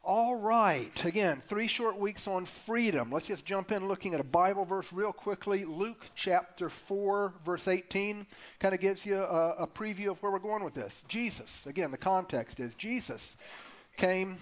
All right. Again, 3 short weeks on freedom. Let's just jump in looking at a Bible verse real quickly. Luke chapter 4, verse 18 kind of gives you a preview of where we're going with this. Jesus, again, the context is Jesus came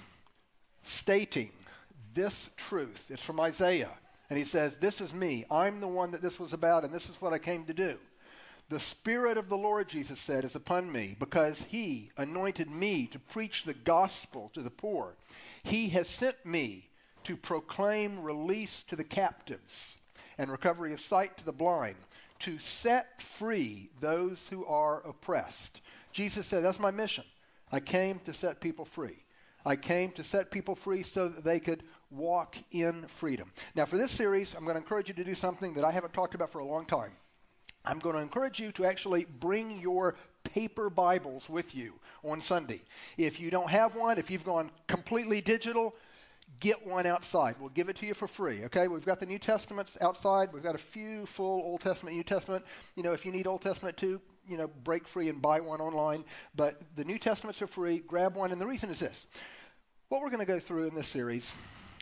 stating this truth. It's from Isaiah. And he says, "This is me. I'm the one that this was about, and this is what I came to do. The Spirit of the Lord," Jesus said, "is upon me, because he anointed me to preach the gospel to the poor. He has sent me to proclaim release to the captives and recovery of sight to the blind, to set free those who are oppressed." Jesus said, that's my mission. I came to set people free. I came to set people free so that they could walk in freedom. Now, for this series, I'm going to encourage you to do something that I haven't talked about for a long time. I'm going to encourage you to actually bring your paper Bibles with you on Sunday. If you don't have one, if you've gone completely digital, get one outside. We'll give it to you for free, okay? We've got the New Testaments outside. We've got a few full Old Testament, New Testament. You know, if you need Old Testament too, break free and buy one online. But the New Testaments are free. Grab one. And the reason is this. What we're going to go through in this series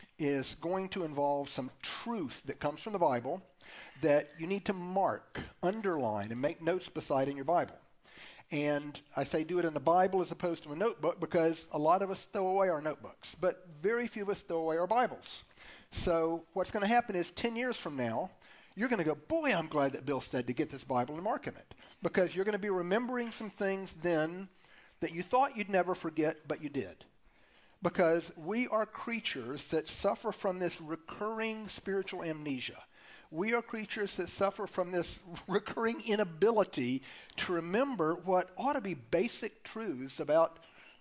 is going to involve some truth that comes from the Bible that you need to mark, underline, and make notes beside in your Bible. And I say do it in the Bible as opposed to a notebook because a lot of us throw away our notebooks, but very few of us throw away our Bibles. So what's going to happen is 10 years from now, you're going to go, boy, I'm glad that Bill said to get this Bible and mark in it, because you're going to be remembering some things then that you thought you'd never forget, but you did. Because we are creatures that suffer from this recurring spiritual amnesia. We are creatures that suffer from this recurring inability to remember what ought to be basic truths about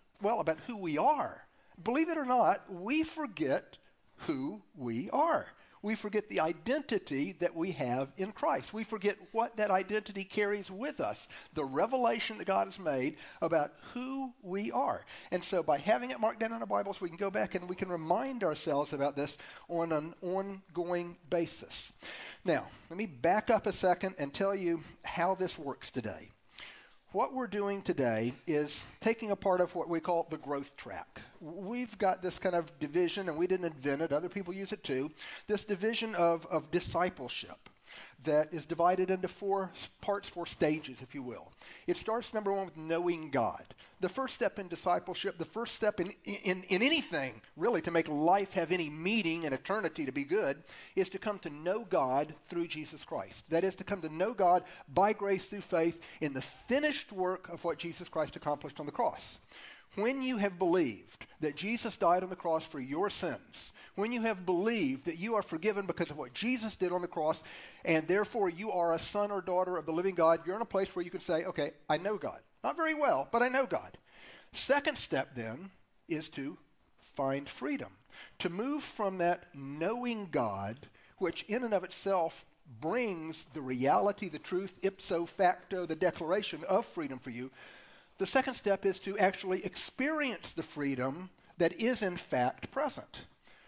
who we are. Believe it or not, we forget who we are. We forget the identity that we have in Christ. We forget what that identity carries with us, the revelation that God has made about who we are. And so by having it marked down in our Bibles, we can go back and we can remind ourselves about this on an ongoing basis. Now, let me back up a second and tell you how this works today. What we're doing today is taking a part of what we call the growth track. We've got this kind of division, and we didn't invent it. Other people use it too. This division of discipleship that is divided into 4 parts, 4 stages, if you will. It starts, number 1, with knowing God. The first step in discipleship, the first step in anything, really, to make life have any meaning and eternity to be good, is to come to know God through Jesus Christ. That is, to come to know God by grace through faith in the finished work of what Jesus Christ accomplished on the cross. When you have believed that Jesus died on the cross for your sins, when you have believed that you are forgiven because of what Jesus did on the cross, and therefore you are a son or daughter of the living God, you're in a place where you can say, okay, I know God. Not very well, but I know God. Second step then is to find freedom. To move from that knowing God, which in and of itself brings the reality, the truth, ipso facto, the declaration of freedom for you. The second step is to actually experience the freedom that is in fact present.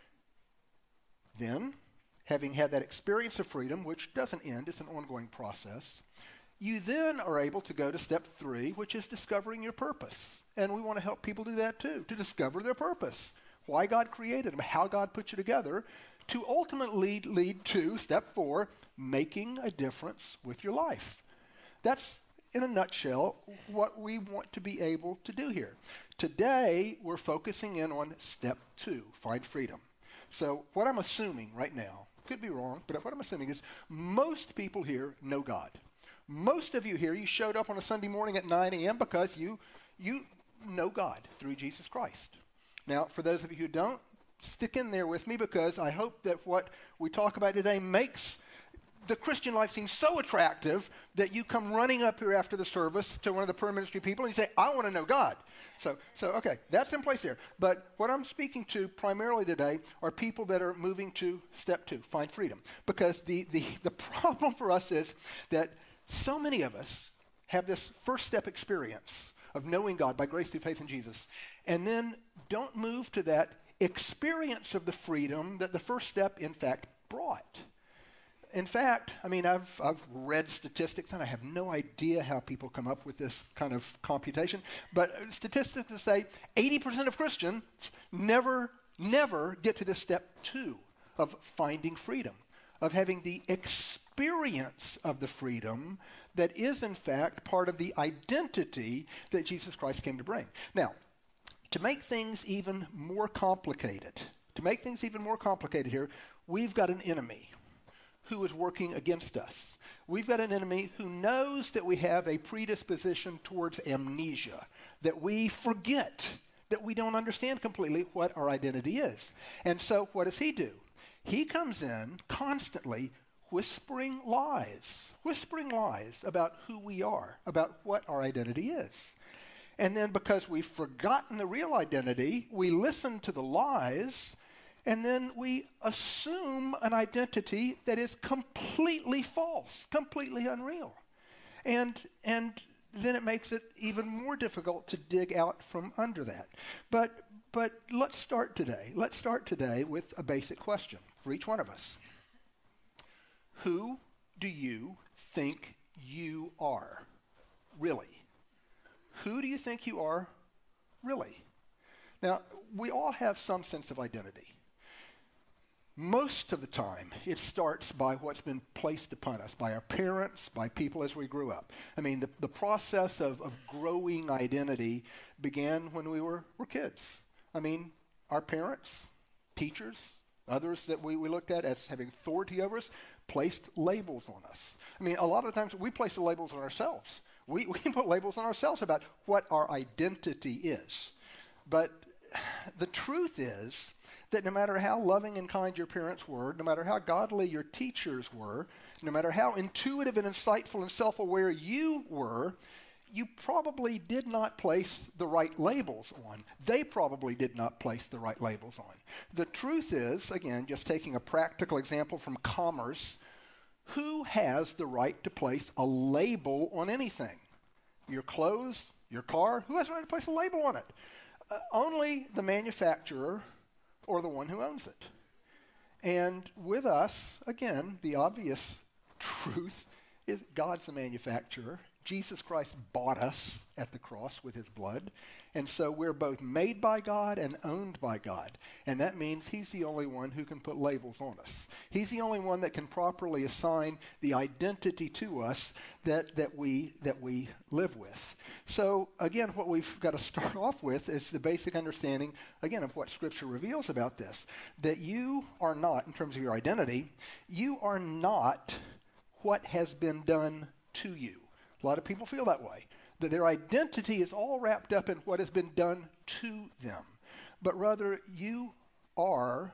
Then, having had that experience of freedom, which doesn't end, it's an ongoing process, you then are able to go to step 3, which is discovering your purpose. And we want to help people do that too, to discover their purpose, why God created them, how God put you together, to ultimately lead to step 4, making a difference with your life. That's, in a nutshell, what we want to be able to do here. Today, we're focusing in on step 2, find freedom. So what I'm assuming right now, could be wrong, but what I'm assuming is most people here know God. Most of you here, you showed up on a Sunday morning at 9 a.m. because you know God through Jesus Christ. Now, for those of you who don't, stick in there with me, because I hope that what we talk about today makes the Christian life seem so attractive that you come running up here after the service to one of the prayer ministry people and you say, I want to know God. So okay, that's in place here. But what I'm speaking to primarily today are people that are moving to step 2, find freedom. Because the problem for us is that so many of us have this first step experience of knowing God by grace through faith in Jesus, and then don't move to that experience of the freedom that the first step, in fact, brought. In fact, I mean, I've read statistics, and I have no idea how people come up with this kind of computation, but statistics say 80% of Christians never never get to the step 2 of finding freedom, of having the experience of the freedom that is, in fact, part of the identity that Jesus Christ came to bring. Now, to make things even more complicated here, we've got an enemy who is working against us. We've got an enemy who knows that we have a predisposition towards amnesia, that we forget, that we don't understand completely what our identity is. And so what does he do? He comes in constantly whispering lies about who we are, about what our identity is. And then because we've forgotten the real identity, we listen to the lies, and then we assume an identity that is completely false, completely unreal. And then it makes it even more difficult to dig out from under that. But let's start today. Let's start today with a basic question for each one of us. Who do you think you are, really? Who do you think you are, really? Now, we all have some sense of identity. Most of the time, it starts by what's been placed upon us, by our parents, by people as we grew up. I mean, the process of growing identity began when we were kids. I mean, our parents, teachers, others that we looked at as having authority over us, placed labels on us. I mean, a lot of the times we place the labels on ourselves. We put labels on ourselves about what our identity is. But the truth is that no matter how loving and kind your parents were, no matter how godly your teachers were, no matter how intuitive and insightful and self-aware you were, you probably did not place the right labels on. They probably did not place the right labels on. The truth is, again, just taking a practical example from commerce, who has the right to place a label on anything? Your clothes, your car, who has the right to place a label on it? Only the manufacturer or the one who owns it. And with us, again, the obvious truth is God's the manufacturer. Jesus Christ bought us at the cross with his blood. And so we're both made by God and owned by God. And that means he's the only one who can put labels on us. He's the only one that can properly assign the identity to us that we live with. So again, what we've got to start off with is the basic understanding, again, of what Scripture reveals about this. That you are not, in terms of your identity, you are not what has been done to you. A lot of people feel that way, that their identity is all wrapped up in what has been done to them. But rather, you are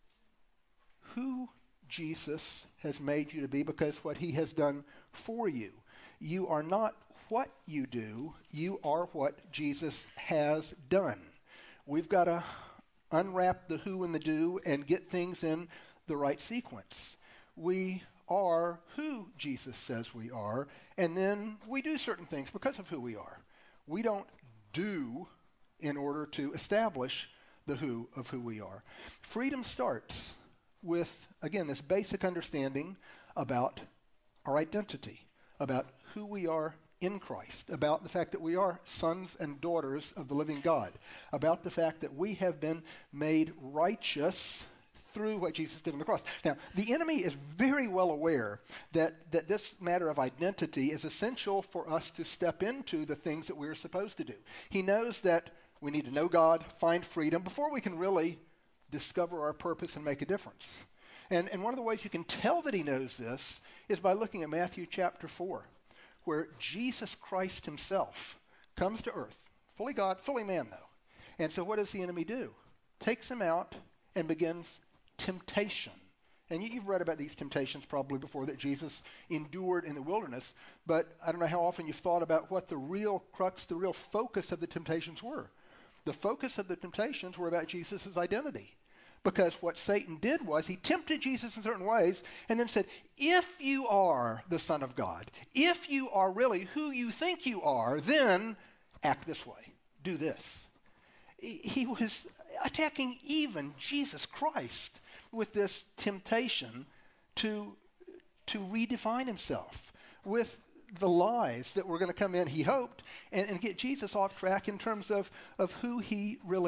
who Jesus has made you to be because what he has done for you. You are not what you do, you are what Jesus has done. We've got to unwrap the who and the do and get things in the right sequence. We are who Jesus says we are, and then we do certain things because of who we are. We don't do in order to establish the who of who we are. Freedom starts with, again, this basic understanding about our identity, about who we are in Christ, about the fact that we are sons and daughters of the living God, about the fact that we have been made righteous through what Jesus did on the cross. Now, the enemy is very well aware that this matter of identity is essential for us to step into the things that we're supposed to do. He knows that we need to know God, find freedom, before we can really discover our purpose and make a difference. And one of the ways you can tell that he knows this is by looking at Matthew chapter 4, where Jesus Christ himself comes to earth, fully God, fully man though. And so what does the enemy do? Takes him out and begins temptation. And you've read about these temptations probably before that Jesus endured in the wilderness, but I don't know how often you've thought about what the real crux, the real focus of the temptations were. The focus of the temptations were about Jesus' identity. Because what Satan did was he tempted Jesus in certain ways and then said, if you are the Son of God, if you are really who you think you are, then act this way, do this. He was attacking even Jesus Christ with this temptation to redefine himself, with the lies that were going to come in, he hoped, and get Jesus off track in terms of who he really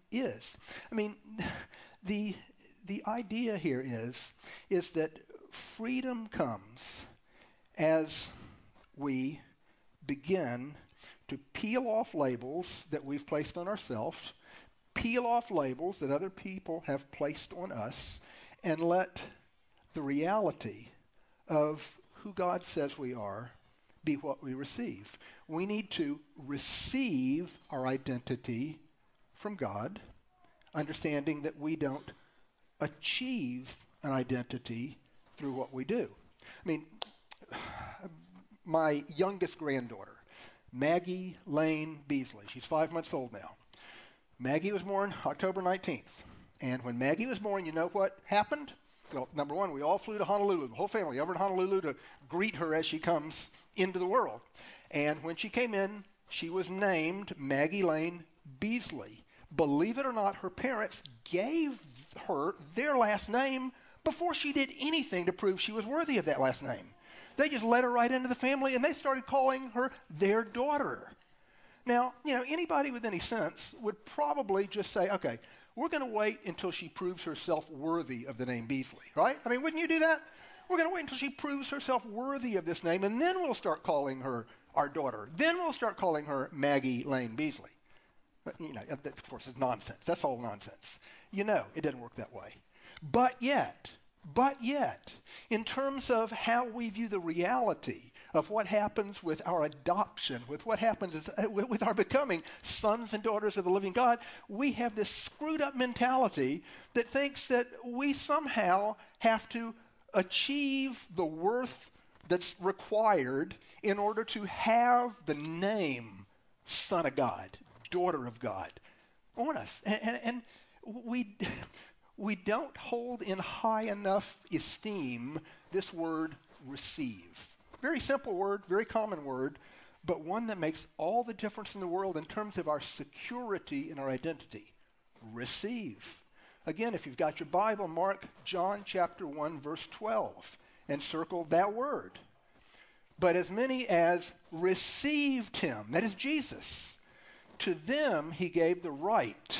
is. I mean, the idea here is that freedom comes as we begin to peel off labels that we've placed on ourselves, peel off labels that other people have placed on us, and let the reality of who God says we are be what we receive. We need to receive our identity from God, understanding that we don't achieve an identity through what we do. I mean, my youngest granddaughter, Maggie Lane Beasley, she's 5 months old now. Maggie was born October 19th. And when Maggie was born, you know what happened? Well, number one, we all flew to Honolulu, the whole family over in Honolulu to greet her as she comes into the world. And when she came in, she was named Maggie Lane Beasley. Believe it or not, her parents gave her their last name before she did anything to prove she was worthy of that last name. They just let her right into the family, and they started calling her their daughter. Now, anybody with any sense would probably just say, okay, we're going to wait until she proves herself worthy of the name Beasley, right? I mean, wouldn't you do that? We're going to wait until she proves herself worthy of this name, and then we'll start calling her our daughter. Then we'll start calling her Maggie Lane Beasley. That, of course, is nonsense. That's all nonsense. It doesn't work that way. But yet, in terms of how we view the reality of what happens with our adoption, with what happens with our becoming sons and daughters of the living God, we have this screwed up mentality that thinks that we somehow have to achieve the worth that's required in order to have the name Son of God, Daughter of God on us. And we don't hold in high enough esteem this word receive. Very simple word, very common word, but one that makes all the difference in the world in terms of our security and our identity. Receive. Again, if you've got your Bible, mark John chapter 1, verse 12, and circle that word. But as many as received him, that is Jesus, to them he gave the right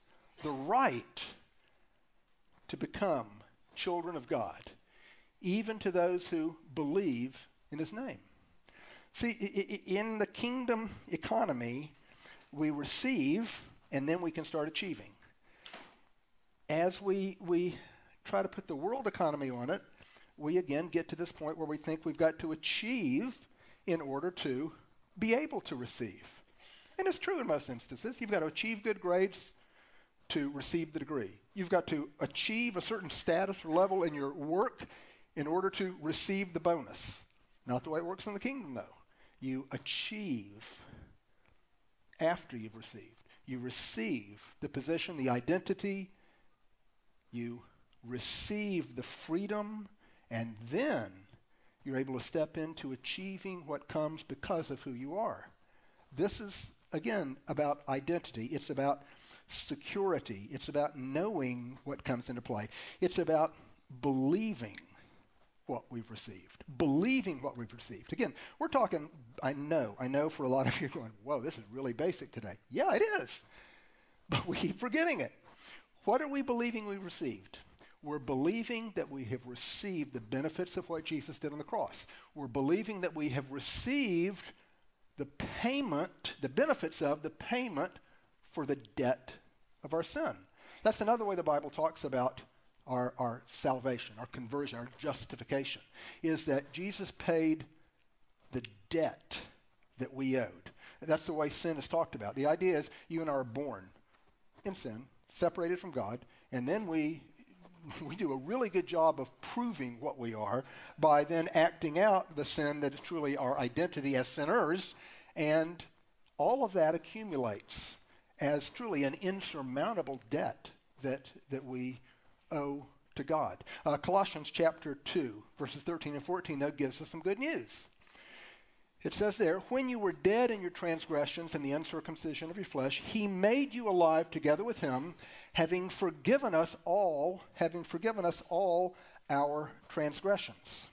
to become children of God, even to those who believe in his name. See, in the kingdom economy, we receive and then we can start achieving. As we try to put the world economy on it, we again get to this point where we think we've got to achieve in order to be able to receive. And it's true in most instances. You've got to achieve good grades to receive the degree. You've got to achieve a certain status or level in your work in order to receive the bonus. Not the way it works in the kingdom, though. You achieve after you've received. You receive the position, the identity. You receive the freedom, and then you're able to step into achieving what comes because of who you are. This is, again, about identity. It's about security. It's about knowing what comes into play. It's about believing what we've received. Believing what we've received. Again, we're talking, I know for a lot of you going, whoa, this is really basic today. Yeah, it is. But we keep forgetting it. What are we believing we received? We're believing that we have received the benefits of what Jesus did on the cross. We're believing that we have received the payment, the benefits of the payment for the debt of our sin. That's another way the Bible talks about our salvation, our conversion, our justification, is that Jesus paid the debt that we owed. And that's the way sin is talked about. The idea is you and I are born in sin, separated from God, and then we do a really good job of proving what we are by then acting out the sin that is truly our identity as sinners, and all of that accumulates as truly an insurmountable debt that we owe to God. Colossians chapter 2, verses 13 and 14, that gives us some good news. It says there, when you were dead in your transgressions and the uncircumcision of your flesh, he made you alive together with him, having forgiven us all our transgressions.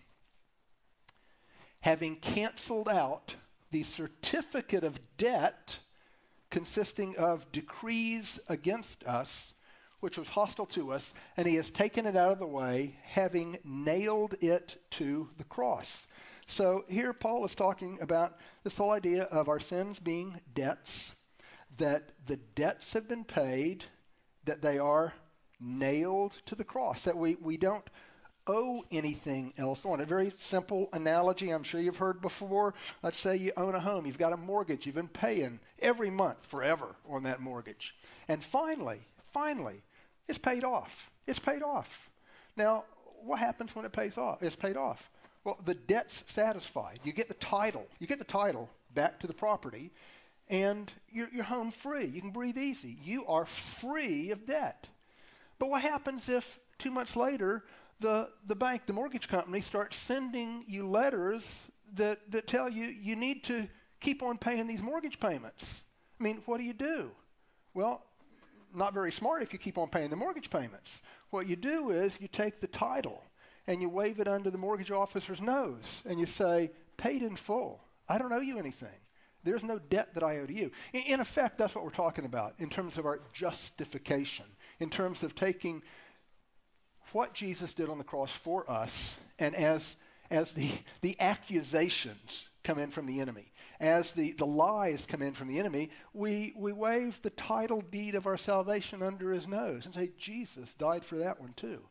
Having canceled out the certificate of debt consisting of decrees against us, which was hostile to us, and he has taken it out of the way, having nailed it to the cross. So here Paul is talking about this whole idea of our sins being debts, that the debts have been paid, that they are nailed to the cross, that we don't owe anything else on. A very simple analogy I'm sure you've heard before. Let's say you own a home. You've got a mortgage. You've been paying every month forever on that mortgage. And finally, it's paid off. It's paid off. Now, what happens when it pays off? It's paid off. Well, the debt's satisfied. You get the title. You get the title back to the property, and you're home free. You can breathe easy. You are free of debt. But what happens if 2 months later the bank, the mortgage company, starts sending you letters that tell you you need to keep on paying these mortgage payments? I mean, what do? Well, not very smart if you keep on paying the mortgage payments. What you do is you take the title and you wave it under the mortgage officer's nose and you say, paid in full. I don't owe you anything. There's no debt that I owe to you. In effect, that's what we're talking about in terms of our justification, in terms of taking what Jesus did on the cross for us, and as the accusations come in from the enemy, as the lies come in from the enemy, we wave the title deed of our salvation under his nose and say, Jesus died for that one too.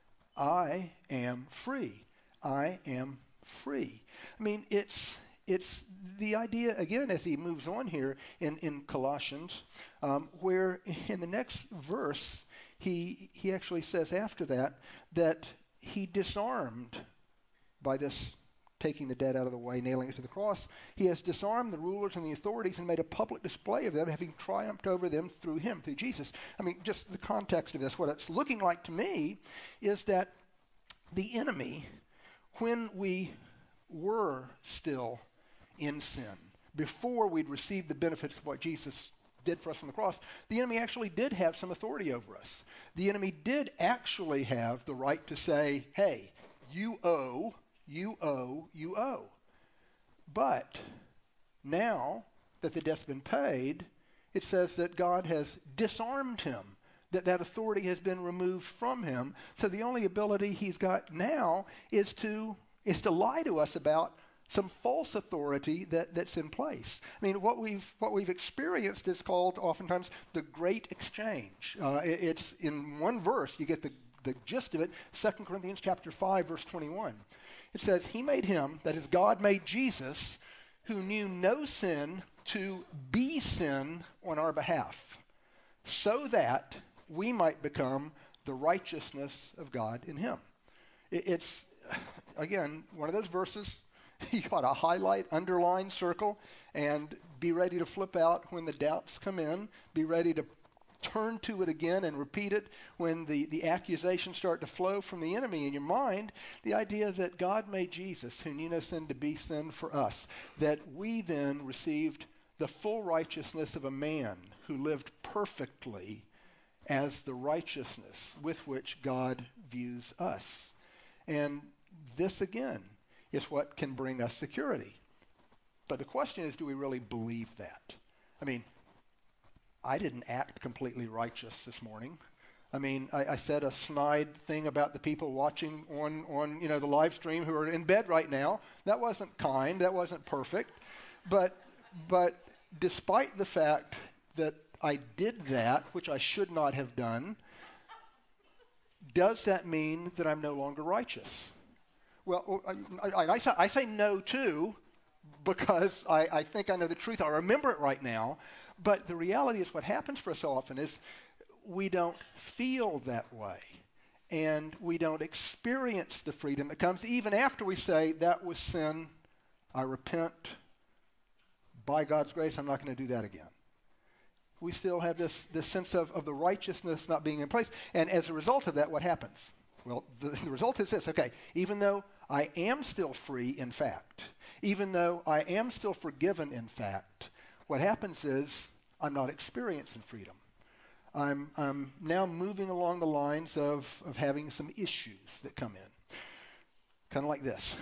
I am free. I am free. I mean, it's the idea, again, as he moves on here in Colossians, where in the next verse, he actually says after that he disarmed, by this taking the debt out of the way, nailing it to the cross, he has disarmed the rulers and the authorities and made a public display of them, having triumphed over them through him, through Jesus. I mean, just the context of this, what it's looking like to me is that the enemy, when we were still in sin, before we'd received the benefits of what Jesus did for us on the cross, the enemy actually did have some authority over us. The enemy did actually have the right to say, hey, you owe. But now that the debt's been paid, it says that God has disarmed him, that authority has been removed from him. So the only ability he's got now is to lie to us about some false authority that's in place. I mean, what we've experienced is called oftentimes the Great Exchange. It's in one verse, you get the gist of it, 2 Corinthians chapter 5, verse 21. It says, he made him, that is God made Jesus, who knew no sin, to be sin on our behalf, so that we might become the righteousness of God in him. It's, again, one of those verses you ought to highlight, underline, circle, and be ready to flip out when the doubts come in. Be ready to turn to it again and repeat it when the accusations start to flow from the enemy in your mind. The idea is that God made Jesus, who knew no sin, to be sin for us, that we then received the full righteousness of a man who lived perfectly as the righteousness with which God views us. And this, again, is what can bring us security. But the question is, do we really believe that? I mean, I didn't act completely righteous this morning. I mean, I said a snide thing about the people watching on the live stream who are in bed right now. That wasn't kind. That wasn't perfect. But despite the fact that I did that, which I should not have done, does that mean that I'm no longer righteous? Well, I say no too, because I think I know the truth. I remember it right now. But the reality is what happens for us so often is we don't feel that way. And we don't experience the freedom that comes even after we say, that was sin, I repent. By God's grace, I'm not going to do that again. We still have this sense of the righteousness not being in place. And as a result of that, what happens? Well, the result is this. Okay, even though I am still free in fact, even though I am still forgiven in fact, what happens is I'm not experiencing freedom. I'm now moving along the lines of having some issues that come in. Kind of like this.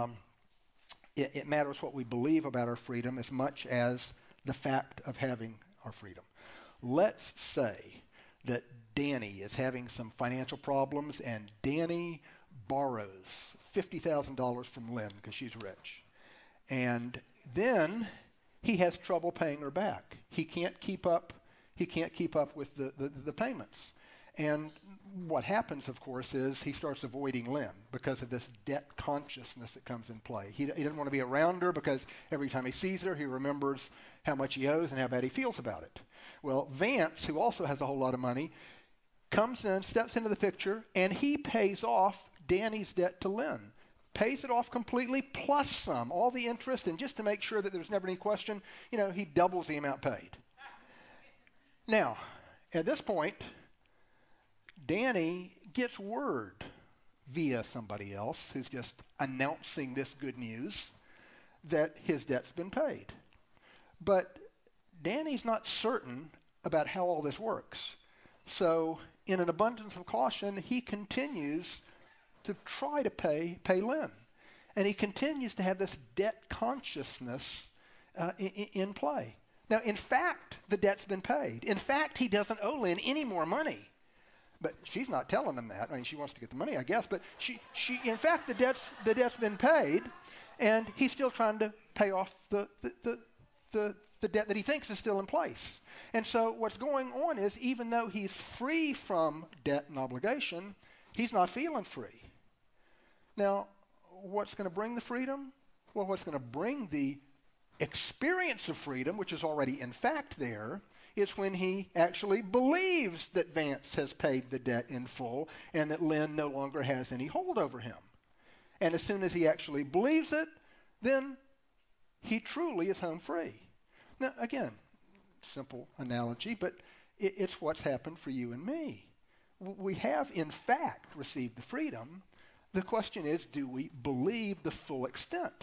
It matters what we believe about our freedom as much as the fact of having our freedom. Let's say that Danny is having some financial problems and Danny borrows $50,000 from Lynn because she's rich. And then he has trouble paying her back. He can't keep up with the payments. And what happens, of course, is he starts avoiding Lynn because of this debt consciousness that comes in play. He doesn't want to be around her because every time he sees her, he remembers how much he owes and how bad he feels about it. Well, Vance, who also has a whole lot of money, comes in, steps into the picture, and he pays off Danny's debt to Lynn. Pays it off completely plus some, all the interest, and just to make sure that there's never any question, he doubles the amount paid. Now, at this point, Danny gets word via somebody else who's just announcing this good news that his debt's been paid. But Danny's not certain about how all this works. So in an abundance of caution, he continues to try to pay Lynn. And he continues to have this debt consciousness in play. Now, in fact, the debt's been paid. In fact, he doesn't owe Lynn any more money. But she's not telling him that. I mean, she wants to get the money, I guess. But she in fact, the debt's been paid, and he's still trying to pay off the debt that he thinks is still in place. And so what's going on is, even though he's free from debt and obligation, he's not feeling free. Now, what's going to bring the freedom? Well, what's going to bring the experience of freedom, which is already in fact there, is when he actually believes that Vance has paid the debt in full and that Lynn no longer has any hold over him. And as soon as he actually believes it, then he truly is home free. Now, again, simple analogy, but it's what's happened for you and me. We have, in fact, received the freedom. The question is, do we believe the full extent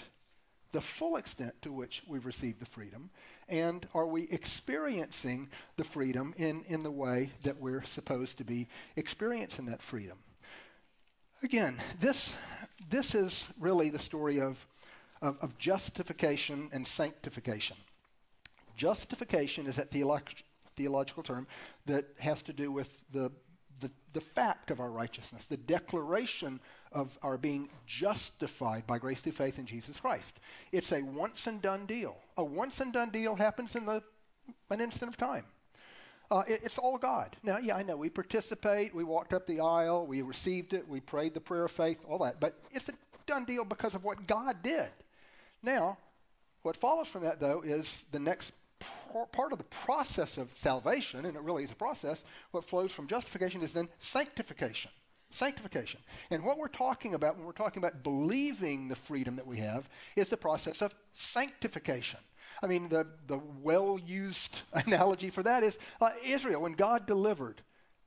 to which we've received the freedom, and are we experiencing the freedom in the way that we're supposed to be experiencing that freedom? Again, this is really the story of justification and sanctification. Justification is that theological term that has to do with the fact of our righteousness, the declaration of our being justified by grace through faith in Jesus Christ. It's a once and done deal. A once and done deal happens in an instant of time. It's all God. Now, yeah, I know we participate, we walked up the aisle, we received it, we prayed the prayer of faith, all that, but it's a done deal because of what God did. Now, what follows from that, though, is the next part of the process of salvation, and it really is a process. What flows from justification is then sanctification. Sanctification. And what we're talking about when we're talking about believing the freedom that we have is the process of sanctification. I mean, the well-used analogy for that is Israel. When God delivered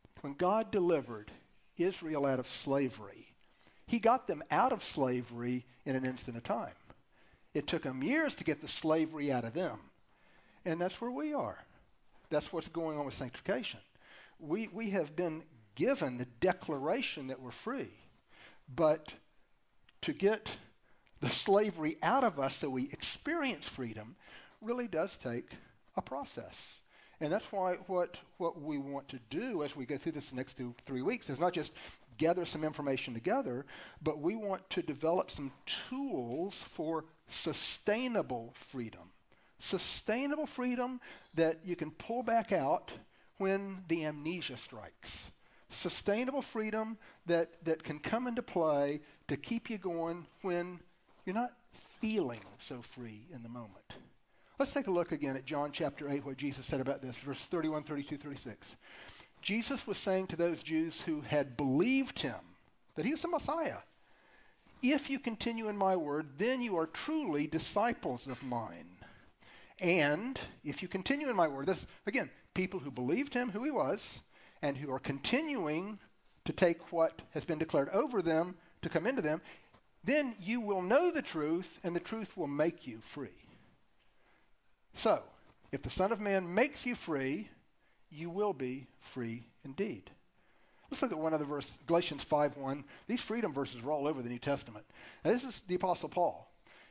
Israel out of slavery, he got them out of slavery in an instant of time. It took them years to get the slavery out of them. And that's where we are. That's what's going on with sanctification. We have been given the declaration that we're free. But to get the slavery out of us so we experience freedom really does take a process. And that's why what we want to do as we go through this next 3 weeks is not just gather some information together, but we want to develop some tools for sustainable freedom. Sustainable freedom that you can pull back out when the amnesia strikes. Sustainable freedom that can come into play to keep you going when you're not feeling so free in the moment. Let's take a look again at John chapter 8, what Jesus said about this, verse 31, 32, 36. Jesus was saying to those Jews who had believed him that he was the Messiah, "If you continue in my word, then you are truly disciples of mine. And if you continue in my word," this, again, people who believed him, who he was, and who are continuing to take what has been declared over them to come into them, "then you will know the truth, and the truth will make you free." So, if the Son of Man makes you free, you will be free indeed. Let's look at one other verse, Galatians 5:1. These freedom verses are all over the New Testament. Now, this is the Apostle Paul.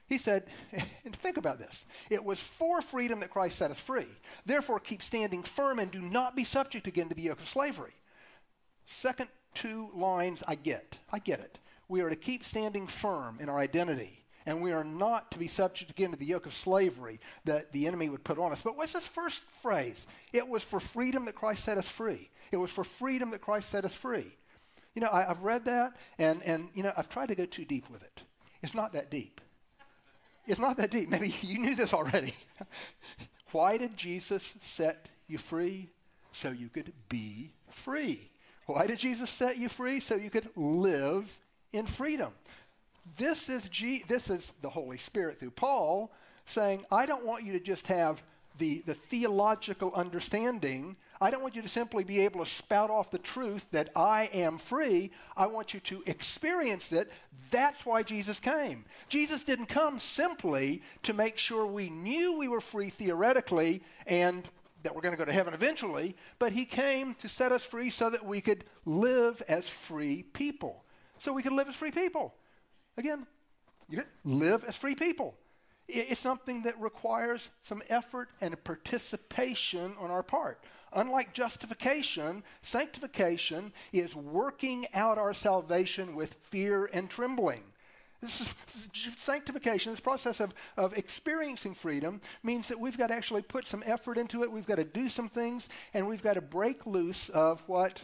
He said, and think about this, it was for freedom that Christ set us free. Therefore, keep standing firm and do not be subject again to the yoke of slavery. Second two lines, I get it. We are to keep standing firm in our identity, and we are not to be subject again to the yoke of slavery that the enemy would put on us. But what's this first phrase? It was for freedom that Christ set us free. It was for freedom that Christ set us free. You know, I've read that, and you know, I've tried to go too deep with it. It's not that deep. It's not that deep. Maybe you knew this already. Why did Jesus set you free? So you could be free. Why did Jesus set you free? So you could live in freedom. This is the Holy Spirit through Paul saying, I don't want you to just have the theological understanding. I don't want you to simply be able to spout off the truth that I am free. I want you to experience it. That's why Jesus came. Jesus didn't come simply to make sure we knew we were free theoretically and that we're going to go to heaven eventually, but he came to set us free so that we could live as free people. So we could live as free people. Again, live as free people. It's something that requires some effort and participation on our part. Unlike justification, sanctification is working out our salvation with fear and trembling. This is sanctification, this process of experiencing freedom, means that we've got to actually put some effort into it. We've got to do some things, and we've got to break loose of what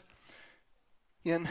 in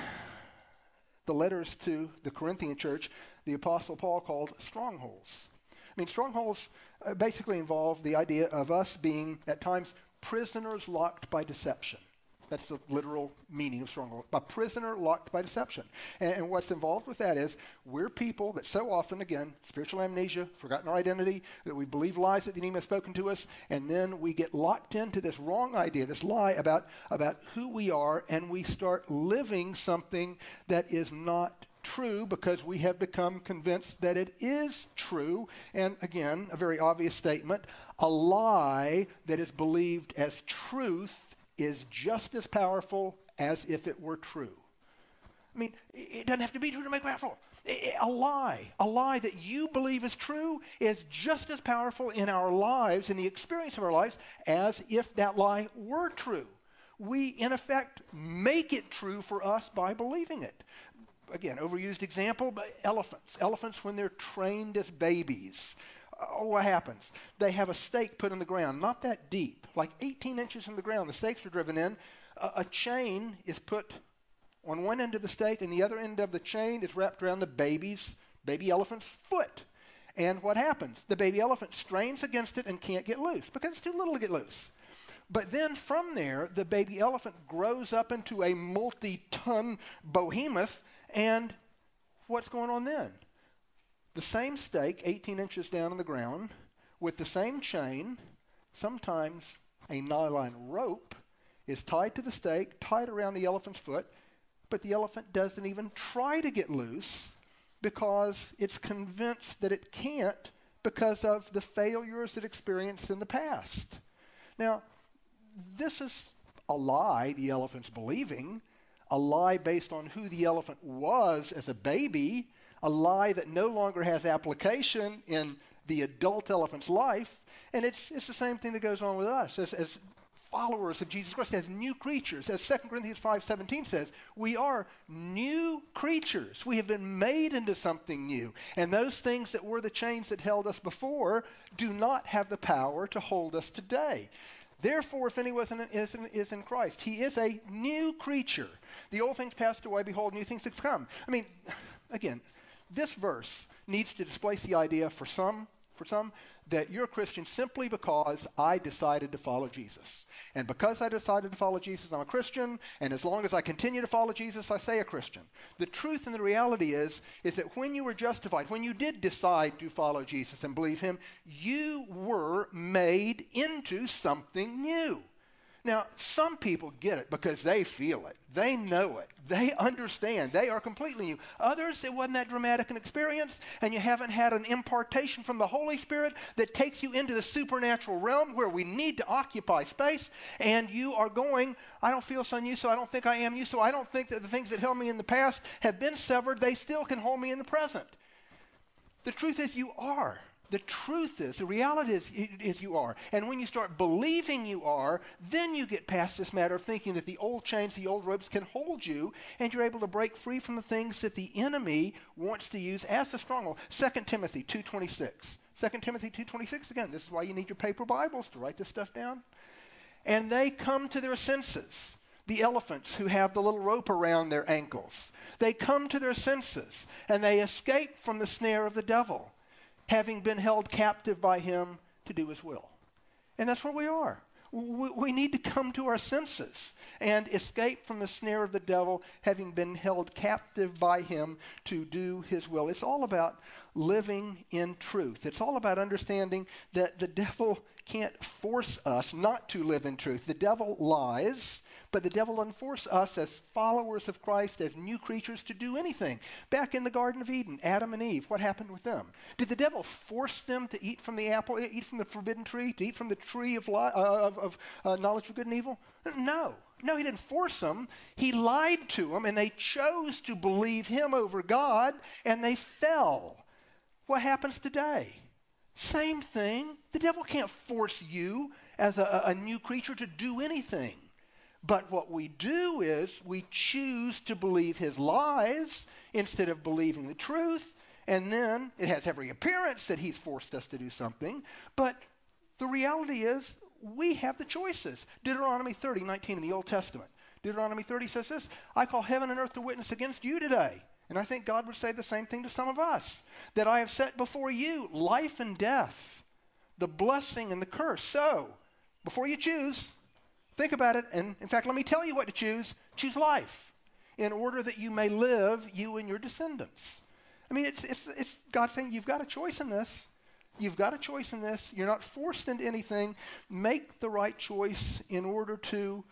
the letters to the Corinthian church, the Apostle Paul called strongholds. I mean, strongholds basically involve the idea of us being, at times, prisoners locked by deception. That's the literal meaning of stronghold. A prisoner locked by deception. And what's involved with that is we're people that so often, again, spiritual amnesia, forgotten our identity, that we believe lies that the enemy has spoken to us, and then we get locked into this wrong idea, this lie about who we are, and we start living something that is not true because we have become convinced that it is true. And again, a very obvious statement, a lie that is believed as truth is just as powerful as if it were true. I mean, it doesn't have to be true to make it powerful. A lie that you believe is true is just as powerful in our lives, in the experience of our lives, as if that lie were true. We, in effect, make it true for us by believing it. Again, overused example, but elephants. Elephants, when they're trained as babies, what happens? They have a stake put in the ground, not that deep, like 18 inches in the ground. The stakes are driven in. A chain is put on one end of the stake, and the other end of the chain is wrapped around the baby elephant's foot. And what happens? The baby elephant strains against it and can't get loose because it's too little to get loose. But then from there, the baby elephant grows up into a multi-ton behemoth, and what's going on then? The same stake, 18 inches down on the ground, with the same chain, sometimes a nylon rope, is tied to the stake, tied around the elephant's foot, but the elephant doesn't even try to get loose because it's convinced that it can't because of the failures it experienced in the past. Now, this is a lie the elephant's believing, a lie based on who the elephant was as a baby, a lie that no longer has application in the adult elephant's life. And it's the same thing that goes on with us as followers of Jesus Christ, as new creatures. As 2 Corinthians 5:17 says, we are new creatures. We have been made into something new. And those things that were the chains that held us before do not have the power to hold us today. Therefore, if anyone is in Christ, he is a new creature. The old things passed away, behold, new things have come. I mean, again, this verse needs to displace the idea for some that you're a Christian simply because I decided to follow Jesus. And because I decided to follow Jesus, I'm a Christian, and as long as I continue to follow Jesus, I say a Christian. The truth and the reality is that when you were justified, when you did decide to follow Jesus and believe him, you were made into something new. Now, some people get it because they feel it. They know it. They understand. They are completely new. Others, it wasn't that dramatic an experience, and you haven't had an impartation from the Holy Spirit that takes you into the supernatural realm where we need to occupy space, and you are going, I don't feel so new, so I don't think I am you, so I don't think that the things that held me in the past have been severed. They still can hold me in the present. The truth is you are. The truth is, the reality is you are. And when you start believing you are, then you get past this matter of thinking that the old chains, the old ropes can hold you, and you're able to break free from the things that the enemy wants to use as a stronghold. 2 Timothy 2:26. 2 Timothy 2:26, again, this is why you need your paper Bibles to write this stuff down. And they come to their senses. The elephants who have the little rope around their ankles. They come to their senses, and they escape from the snare of the devil, having been held captive by him to do his will. And that's where we are. We need to come to our senses and escape from the snare of the devil, having been held captive by him to do his will. It's all about living in truth. It's all about understanding that the devil can't force us not to live in truth. The devil lies, but the devil doesn't force us as followers of Christ, as new creatures, to do anything. Back in the Garden of Eden, Adam and Eve, what happened with them? Did the devil force them to eat from the apple, eat from the forbidden tree, to eat from the tree of knowledge of good and evil? No. No, he didn't force them. He lied to them, and they chose to believe him over God, and they fell. What happens today? Same thing. The devil can't force you as a new creature to do anything. But what we do is we choose to believe his lies instead of believing the truth, and then it has every appearance that he's forced us to do something. But the reality is we have the choices. Deuteronomy 30:19 in the Old Testament. Deuteronomy 30 says this, I call heaven and earth to witness against you today. And I think God would say the same thing to some of us, that I have set before you life and death, the blessing and the curse. So, before you choose, think about it. And in fact, let me tell you what to choose. Choose life in order that you may live, you and your descendants. I mean, it's God saying you've got a choice in this. You've got a choice in this. You're not forced into anything. Make the right choice in order to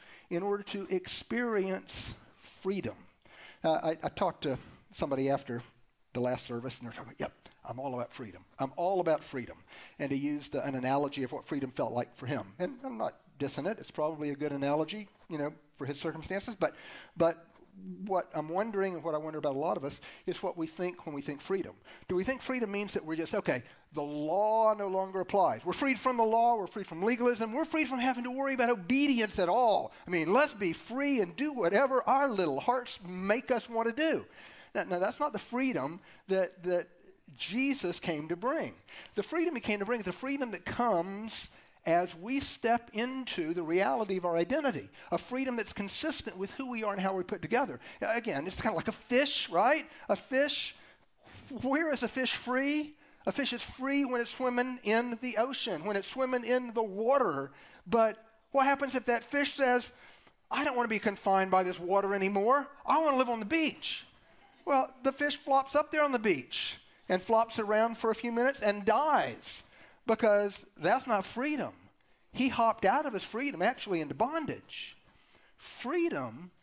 experience freedom. I talked to somebody after the last service, and they're talking, yep, I'm all about freedom. I'm all about freedom. And he used an analogy of what freedom felt like for him. And I'm not dissing it. It's probably a good analogy, for his circumstances. But what I'm wondering, and what I wonder about a lot of us, is what we think when we think freedom. Do we think freedom means that we're just, okay, the law no longer applies. We're freed from the law. We're freed from legalism. We're freed from having to worry about obedience at all. I mean, let's be free and do whatever our little hearts make us want to do. Now, that's not the freedom that Jesus came to bring. The freedom he came to bring is the freedom that comes as we step into the reality of our identity, a freedom that's consistent with who we are and how we're put together. Again, it's kind of like a fish, right? A fish, where is a fish free? A fish is free when it's swimming in the ocean, when it's swimming in the water. But what happens if that fish says, I don't want to be confined by this water anymore. I want to live on the beach. Well, the fish flops up there on the beach and flops around for a few minutes and dies, because that's not freedom. He hopped out of his freedom actually into bondage. Freedom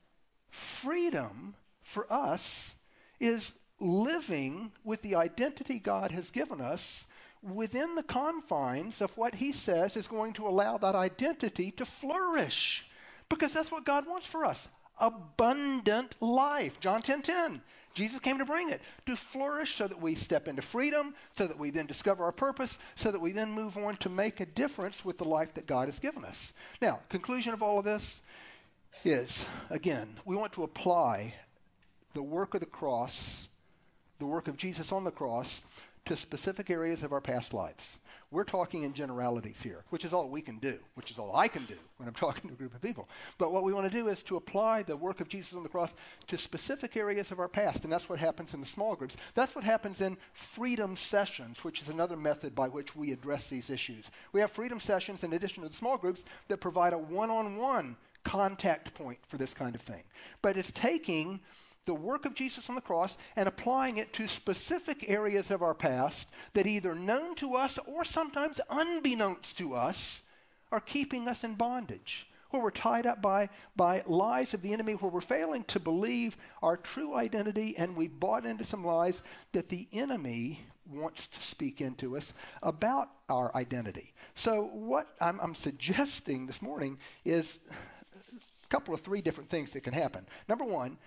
for us is living with the identity God has given us within the confines of what he says is going to allow that identity to flourish. Because that's what God wants for us. Abundant life. John 10:10. Jesus came to bring it, to flourish so that we step into freedom, so that we then discover our purpose, so that we then move on to make a difference with the life that God has given us. Now, conclusion of all of this is, again, we want to apply the work of the cross, the work of Jesus on the cross, to specific areas of our past lives. We're talking in generalities here, which is all we can do, which is all I can do when I'm talking to a group of people. But what we want to do is to apply the work of Jesus on the cross to specific areas of our past, and that's what happens in the small groups. That's what happens in freedom sessions, which is another method by which we address these issues. We have freedom sessions in addition to the small groups that provide a one-on-one contact point for this kind of thing. But it's taking the work of Jesus on the cross and applying it to specific areas of our past that either known to us or sometimes unbeknownst to us are keeping us in bondage, where we're tied up by lies of the enemy, where we're failing to believe our true identity, and we've bought into some lies that the enemy wants to speak into us about our identity. So what I'm suggesting this morning is a couple of three different things that can happen. Number one,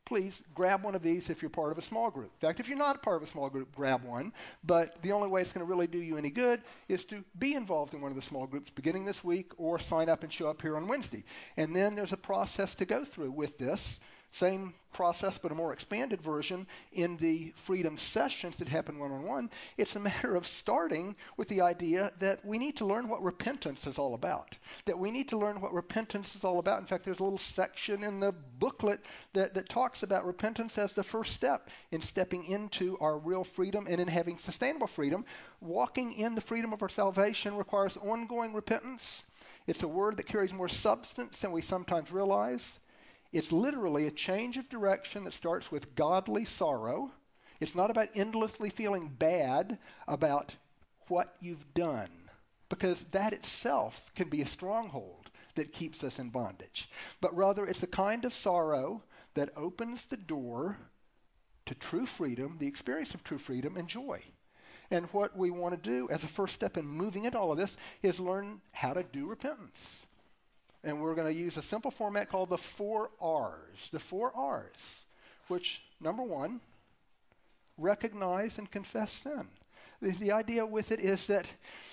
please grab one of these if you're part of a small group. In fact, if you're not part of a small group, grab one. But the only way it's going to really do you any good is to be involved in one of the small groups beginning this week, or sign up and show up here on Wednesday. And then there's a process to go through with this. Same process, but a more expanded version in the Freedom sessions that happen one-on-one. It's a matter of starting with the idea that we need to learn what repentance is all about. That we need to learn what repentance is all about. In fact, there's a little section in the booklet that talks about repentance as the first step in stepping into our real freedom and in having sustainable freedom. Walking in the freedom of our salvation requires ongoing repentance. It's a word that carries more substance than we sometimes realize. It's literally a change of direction that starts with godly sorrow. It's not about endlessly feeling bad about what you've done, because that itself can be a stronghold that keeps us in bondage. But rather, it's a kind of sorrow that opens the door to true freedom, the experience of true freedom and joy. And what we want to do as a first step in moving into all of this is learn how to do repentance. And we're going to use a simple format called the 4 R's. The 4 R's, which, number 1, recognize and confess sin. The idea with it is that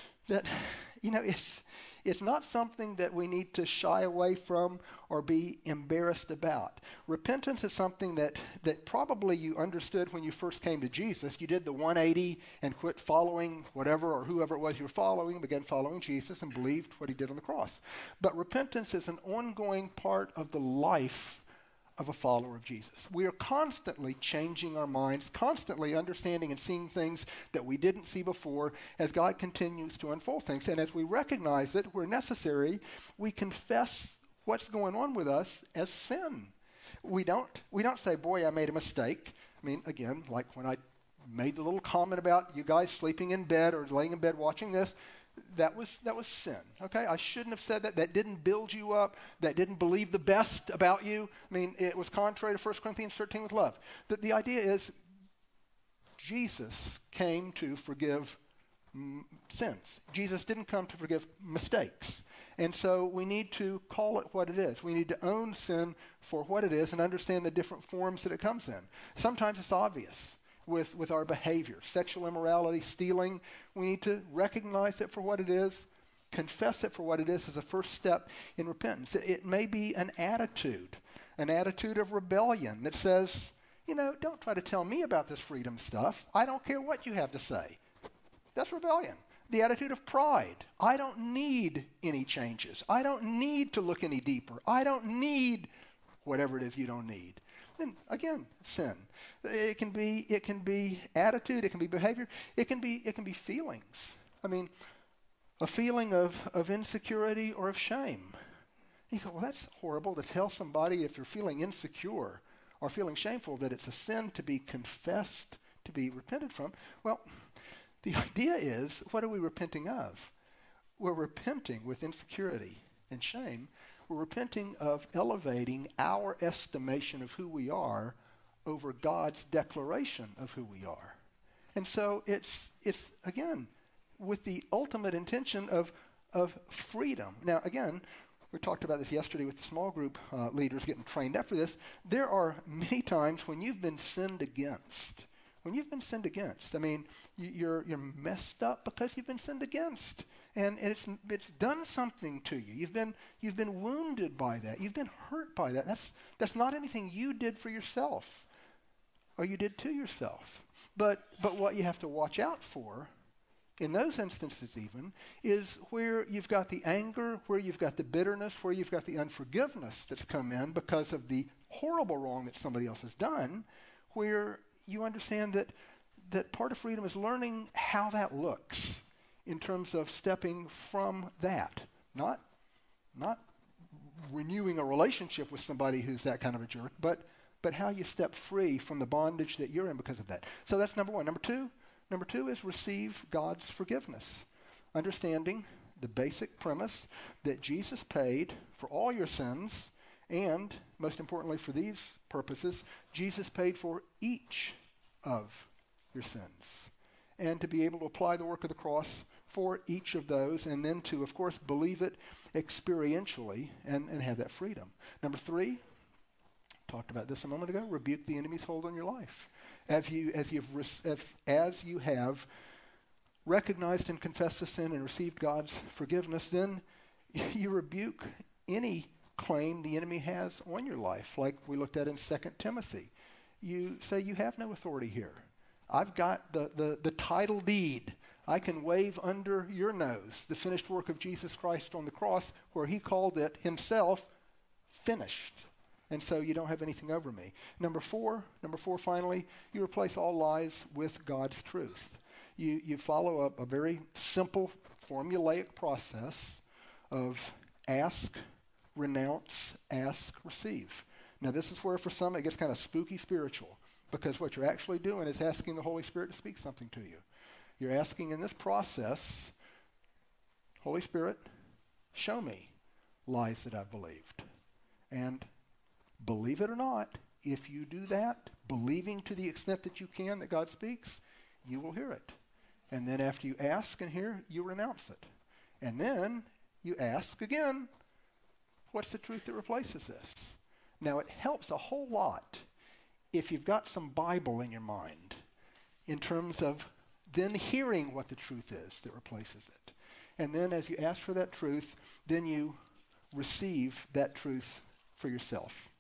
it's not something that we need to shy away from or be embarrassed about. Repentance is something that probably you understood when you first came to Jesus. You did the 180 and quit following whatever or whoever it was you were following, began following Jesus and believed what he did on the cross. But repentance is an ongoing part of the life of a follower of Jesus. We are constantly changing our minds, constantly understanding and seeing things that we didn't see before as God continues to unfold things. And as we recognize it where necessary, we confess what's going on with us as sin. We don't say, boy, I made a mistake. I mean, again, like when I made the little comment about you guys sleeping in bed or laying in bed watching this, that was sin, okay? I shouldn't have said that. That didn't build you up. That didn't believe the best about you. I mean, it was contrary to 1 Corinthians 13 with love. The idea is Jesus came to forgive sins. Jesus didn't come to forgive mistakes. And so we need to call it what it is. We need to own sin for what it is and understand the different forms that it comes in. Sometimes it's obvious with our behavior, sexual immorality, stealing. We need to recognize it for what it is, confess it for what it is as a first step in repentance. It may be an attitude of rebellion that says, don't try to tell me about this freedom stuff. I don't care what you have to say. That's rebellion. The attitude of pride. I don't need any changes. I don't need to look any deeper. I don't need whatever it is you don't need. Then again, sin. It can be attitude, it can be behavior, it can be feelings. I mean, a feeling of insecurity or of shame. You go, well, that's horrible to tell somebody if they're feeling insecure or feeling shameful that it's a sin to be confessed, to be repented from. Well, the idea is, what are we repenting of? We're repenting with insecurity and shame. We're repenting of elevating our estimation of who we are over God's declaration of who we are. And so it's again, with the ultimate intention of freedom. Now, again, we talked about this yesterday with the small group leaders getting trained up for this. There are many times when you've been sinned against. I mean, you're messed up because you've been sinned against. And it's done something to you. You've been wounded by that. You've been hurt by that. That's not anything you did for yourself or you did to yourself. But what you have to watch out for in those instances even is where you've got the anger, where you've got the bitterness, where you've got the unforgiveness that's come in because of the horrible wrong that somebody else has done, where you understand that part of freedom is learning how that looks in terms of stepping from that, not renewing a relationship with somebody who's that kind of a jerk, but how you step free from the bondage that you're in because of that. So that's number one. Number two is receive God's forgiveness, understanding the basic premise that Jesus paid for all your sins, and most importantly for these purposes, Jesus paid for each of your sins. And to be able to apply the work of the cross for each of those, and then to, of course, believe it experientially and have that freedom. Number three, talked about this a moment ago, rebuke the enemy's hold on your life. As you have recognized and confessed the sin and received God's forgiveness, then you rebuke any claim the enemy has on your life, like we looked at in 2 Timothy. You say, you have no authority here. I've got the title deed. I can wave under your nose the finished work of Jesus Christ on the cross, where he called it himself finished. And so you don't have anything over me. Number four, finally, you replace all lies with God's truth. You follow a very simple formulaic process of ask, renounce, ask, receive. Now this is where for some it gets kind of spooky spiritual, because what you're actually doing is asking the Holy Spirit to speak something to you. You're asking in this process, Holy Spirit, show me lies that I've believed. And believe it or not, if you do that, believing to the extent that you can that God speaks, you will hear it. And then after you ask and hear, you renounce it. And then you ask again, what's the truth that replaces this? Now it helps a whole lot if you've got some Bible in your mind in terms of then hearing what the truth is that replaces it. And then as you ask for that truth, then you receive that truth for yourself.